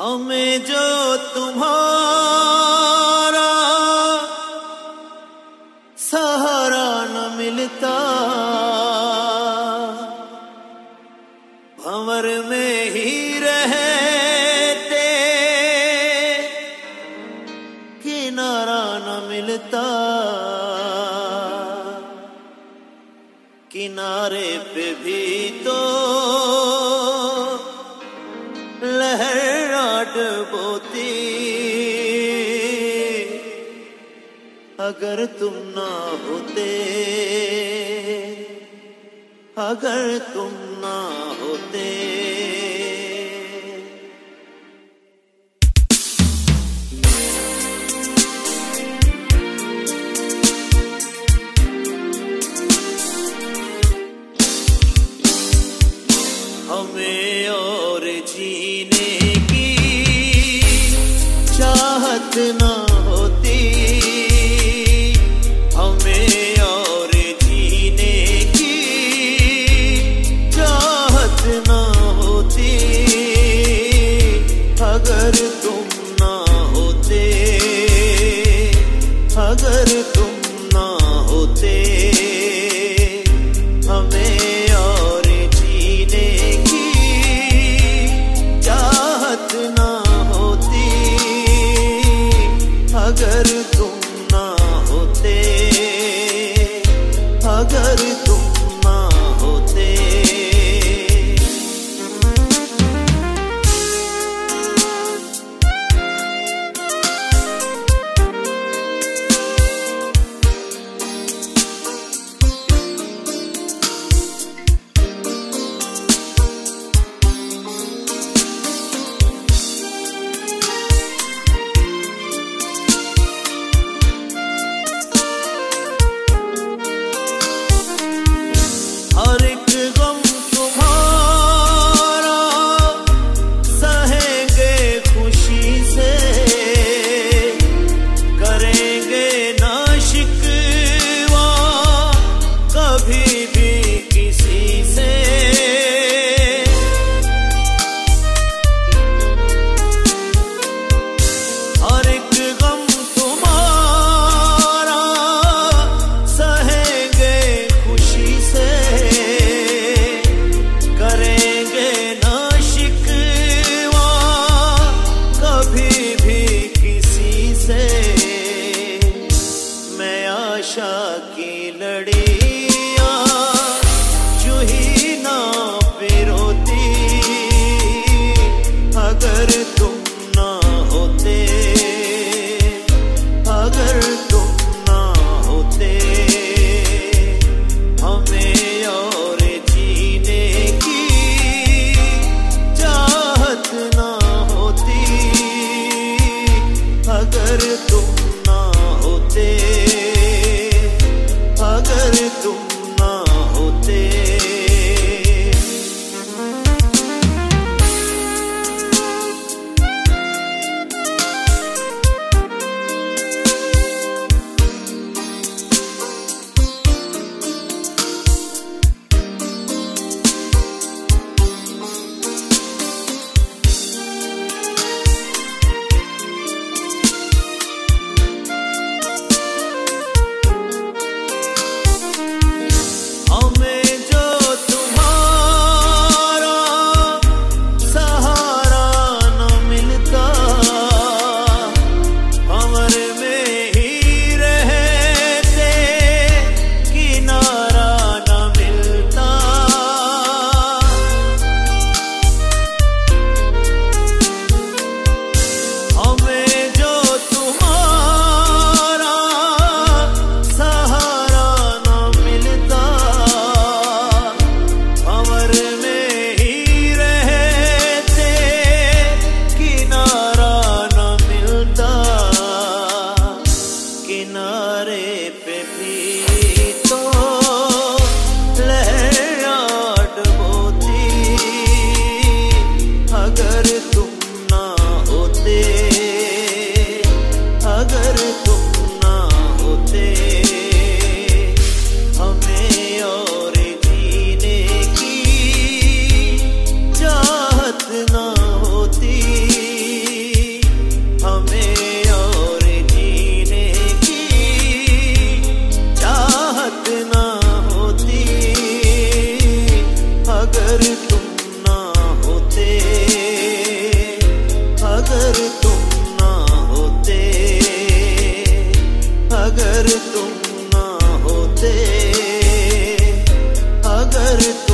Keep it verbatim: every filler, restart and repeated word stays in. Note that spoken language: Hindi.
हमें जो तुम्हारा सहारा न मिलता, भंवर में ही रहते किनारा न मिलता। किनारे पे भी तो लहर डुबोती, अगर तुम ना होते, अगर तुम ना होते। हमें और जीने की चाहत ना होती, हमें और जीने की चाहत ना होती, अगर तुम ना होते, अगर तुम ना होते। हमें और जीने की चाहत ना होती, अगर तुम ना होते, अगर तुम ना होते। अगर